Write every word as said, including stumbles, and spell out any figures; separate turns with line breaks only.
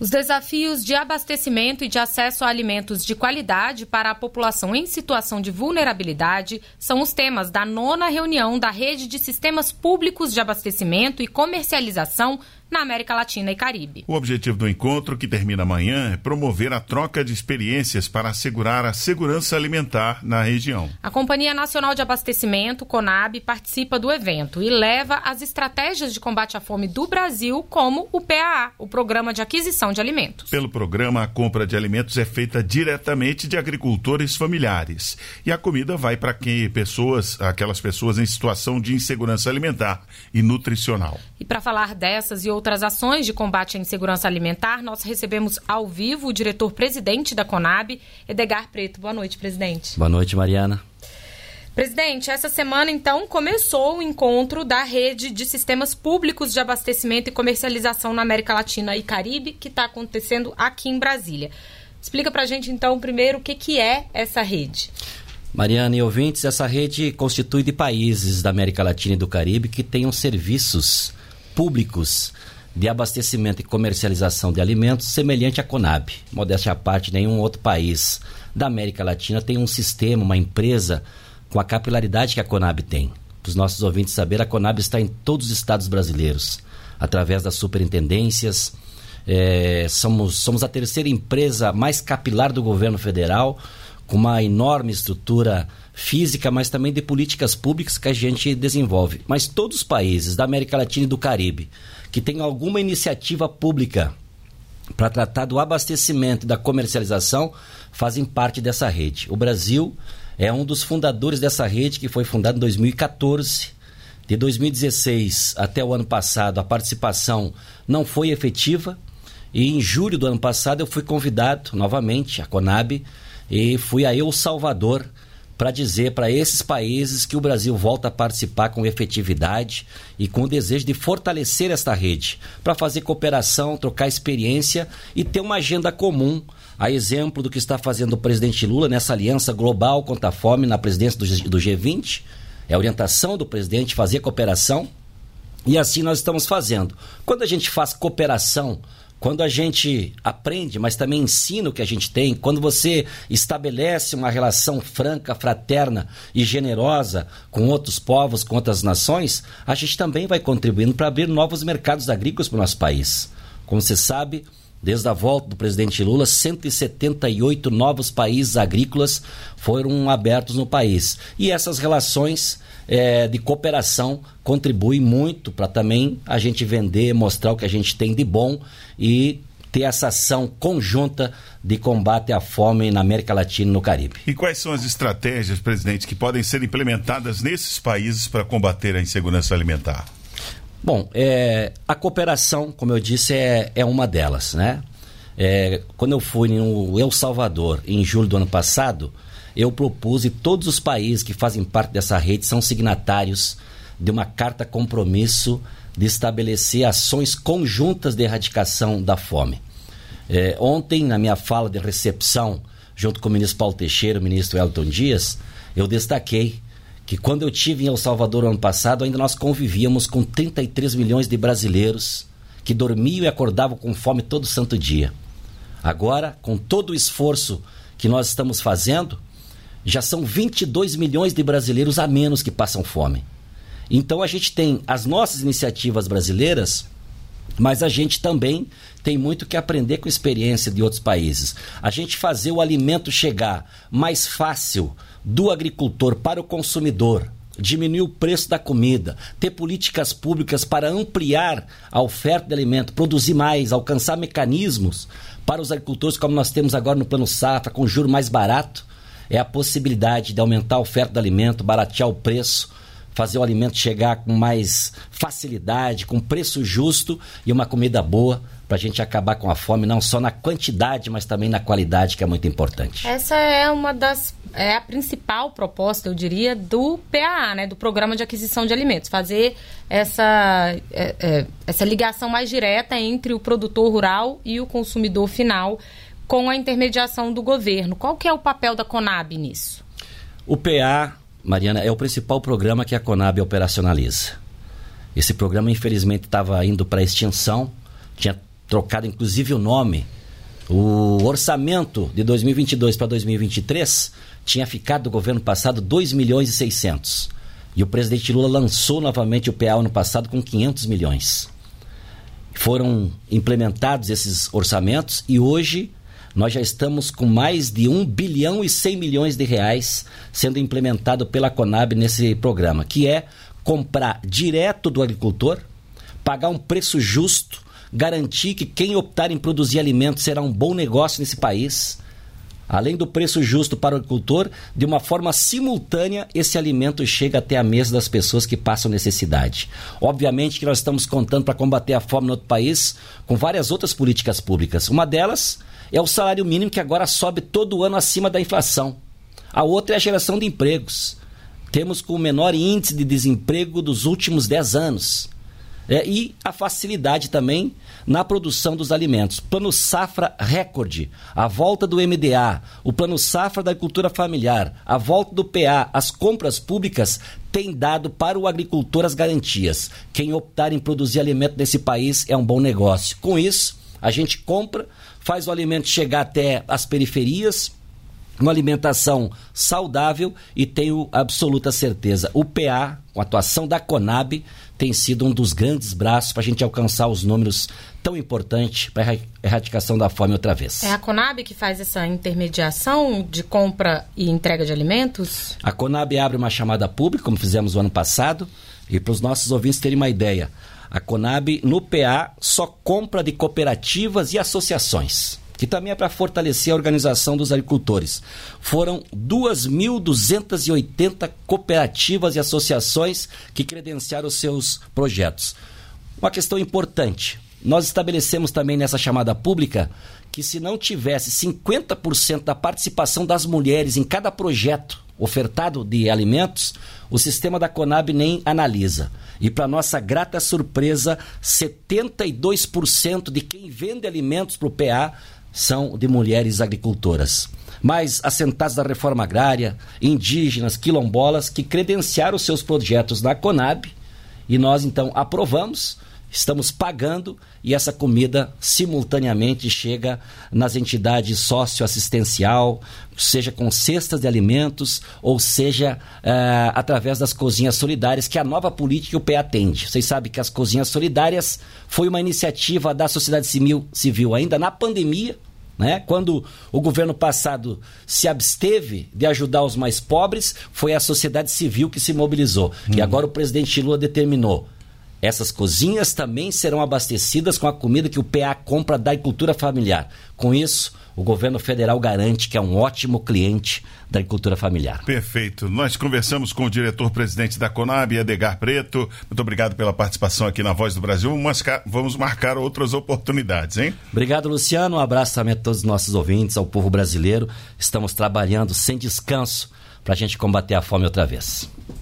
Os desafios de abastecimento e de acesso a alimentos de qualidade para a população em situação de vulnerabilidade são os temas da nona reunião da Rede de Sistemas Públicos de Abastecimento e Comercialização na América Latina e Caribe.
O objetivo do encontro, que termina amanhã, é promover a troca de experiências para assegurar a segurança alimentar na região.
A Companhia Nacional de Abastecimento, CONAB, participa do evento e leva as estratégias de combate à fome do Brasil, como o P A A, o Programa de Aquisição de Alimentos.
Pelo programa, a compra de alimentos é feita diretamente de agricultores familiares. E a comida vai para quem pessoas, aquelas pessoas em situação de insegurança alimentar e nutricional.
E para falar dessas e outras outras ações de combate à insegurança alimentar, nós recebemos ao vivo o diretor-presidente da CONAB, Edgar Preto. Boa noite, presidente.
Boa noite, Mariana.
Presidente, essa semana, então, começou o encontro da Rede de Sistemas Públicos de Abastecimento e Comercialização na América Latina e Caribe, que está acontecendo aqui em Brasília. Explica para a gente, então, primeiro, o que, que é essa rede.
Mariana e ouvintes, essa rede constitui de países da América Latina e do Caribe que tenham serviços públicos de abastecimento e comercialização de alimentos semelhante à CONAB. Modéstia à parte, nenhum outro país da América Latina tem um sistema, uma empresa com a capilaridade que a CONAB tem. Para os nossos ouvintes saberem, a CONAB está em todos os estados brasileiros, através das superintendências. É, somos, somos a terceira empresa mais capilar do governo federal, com uma enorme estrutura física, mas também de políticas públicas que a gente desenvolve. Mas todos os países da América Latina e do Caribe que têm alguma iniciativa pública para tratar do abastecimento e da comercialização fazem parte dessa rede. O Brasil é um dos fundadores dessa rede, que foi fundada em dois mil e catorze. De dois mil e dezesseis até o ano passado, a participação não foi efetiva, e em julho do ano passado eu fui convidado novamente à CONAB e fui a El Salvador para dizer para esses países que o Brasil volta a participar com efetividade e com o desejo de fortalecer esta rede, para fazer cooperação, trocar experiência e ter uma agenda comum, a exemplo do que está fazendo o presidente Lula nessa aliança global contra a fome na presidência do G vinte. É a orientação do presidente fazer cooperação, e assim nós estamos fazendo. Quando a gente faz cooperação, quando a gente aprende, mas também ensina o que a gente tem, quando você estabelece uma relação franca, fraterna e generosa com outros povos, com outras nações, a gente também vai contribuindo para abrir novos mercados agrícolas para o nosso país. Como você sabe, desde a volta do presidente Lula, cento e setenta e oito novos países agrícolas foram abertos no país. E essas relações é, de cooperação contribuem muito para também a gente vender, mostrar o que a gente tem de bom e ter essa ação conjunta de combate à fome na América Latina e no Caribe.
E quais são as estratégias, presidente, que podem ser implementadas nesses países para combater a insegurança alimentar?
Bom, é, a cooperação, como eu disse, é, é uma delas, né? É, quando eu fui no El Salvador, em julho do ano passado, eu propus, e todos os países que fazem parte dessa rede são signatários de uma carta compromisso de estabelecer ações conjuntas de erradicação da fome. É, ontem, na minha fala de recepção, junto com o ministro Paulo Teixeira, o ministro Elton Dias, eu destaquei que quando eu estive em El Salvador ano passado, ainda nós convivíamos com trinta e três milhões de brasileiros que dormiam e acordavam com fome todo santo dia. Agora, com todo o esforço que nós estamos fazendo, já são vinte e dois milhões de brasileiros a menos que passam fome. Então a gente tem as nossas iniciativas brasileiras, mas a gente também tem muito que aprender com a experiência de outros países. A gente fazer o alimento chegar mais fácil do agricultor para o consumidor, diminuir o preço da comida, ter políticas públicas para ampliar a oferta de alimento, produzir mais, alcançar mecanismos para os agricultores, como nós temos agora no Plano Safra, com juro mais barato, é a possibilidade de aumentar a oferta de alimento, baratear o preço, fazer o alimento chegar com mais facilidade, com preço justo e uma comida boa, para a gente acabar com a fome, não só na quantidade, mas também na qualidade, que é muito importante.
Essa é uma das, é a principal proposta, eu diria, do P A A, né, do Programa de Aquisição de Alimentos, fazer essa, é, é, essa ligação mais direta entre o produtor rural e o consumidor final, com a intermediação do governo. Qual que é o papel da CONAB nisso?
O P A A, Mariana, é o principal programa que a CONAB operacionaliza. Esse programa, infelizmente, estava indo para extinção, tinha trocado inclusive o nome. O orçamento de dois mil e vinte e dois para dois mil e vinte e três tinha ficado do governo passado dois milhões e seiscentos. E o presidente Lula lançou novamente o P A ano passado com quinhentos milhões. Foram implementados esses orçamentos e hoje nós já estamos com mais de um bilhão e cem milhões de reais sendo implementado pela Conab nesse programa, que é comprar direto do agricultor, pagar um preço justo, garantir que quem optar em produzir alimentos será um bom negócio nesse país. Além do preço justo para o agricultor, de uma forma simultânea, esse alimento chega até a mesa das pessoas que passam necessidade. Obviamente que nós estamos contando para combater a fome no outro país com várias outras políticas públicas. Uma delas é o salário mínimo, que agora sobe todo ano acima da inflação. A outra é a geração de empregos. Temos com o menor índice de desemprego dos últimos dez anos. É, e a facilidade também na produção dos alimentos. Plano Safra recorde, a volta do M D A, o Plano Safra da Agricultura Familiar, a volta do P A, as compras públicas têm dado para o agricultor as garantias. Quem optar em produzir alimento nesse país é um bom negócio. Com isso, a gente compra, faz o alimento chegar até as periferias, uma alimentação saudável, e tenho absoluta certeza, o P A, com a atuação da Conab, tem sido um dos grandes braços para a gente alcançar os números tão importantes para a erradicação da fome outra vez.
É a Conab que faz essa intermediação de compra e entrega de alimentos?
A Conab abre uma chamada pública, como fizemos o ano passado, e para os nossos ouvintes terem uma ideia, a Conab no P A só compra de cooperativas e associações, que também é para fortalecer a organização dos agricultores. Foram duas mil duzentas e oitenta cooperativas e associações que credenciaram os seus projetos. Uma questão importante, nós estabelecemos também nessa chamada pública que se não tivesse cinquenta por cento da participação das mulheres em cada projeto ofertado de alimentos, o sistema da Conab nem analisa. E para nossa grata surpresa, setenta e dois por cento de quem vende alimentos para o P A são de mulheres agricultoras. Mas assentados da reforma agrária, indígenas, quilombolas, que credenciaram os seus projetos na Conab, e nós então aprovamos, estamos pagando, e essa comida simultaneamente chega nas entidades socioassistencial, seja com cestas de alimentos, ou seja uh, através das cozinhas solidárias, que é a nova política que o P A atende. Vocês sabem que as cozinhas solidárias foi uma iniciativa da sociedade civil, civil ainda na pandemia, né? Quando o governo passado se absteve de ajudar os mais pobres, foi a sociedade civil que se mobilizou. Hum. E agora o presidente Lula determinou: essas cozinhas também serão abastecidas com a comida que o P A compra da agricultura familiar. Com isso, o governo federal garante que é um ótimo cliente da agricultura familiar.
Perfeito. Nós conversamos com o diretor-presidente da Conab, Edgar Preto. Muito obrigado pela participação aqui na Voz do Brasil. Vamos marcar outras oportunidades, hein?
Obrigado, Luciano. Um abraço também a todos os nossos ouvintes, ao povo brasileiro. Estamos trabalhando sem descanso para a gente combater a fome outra vez.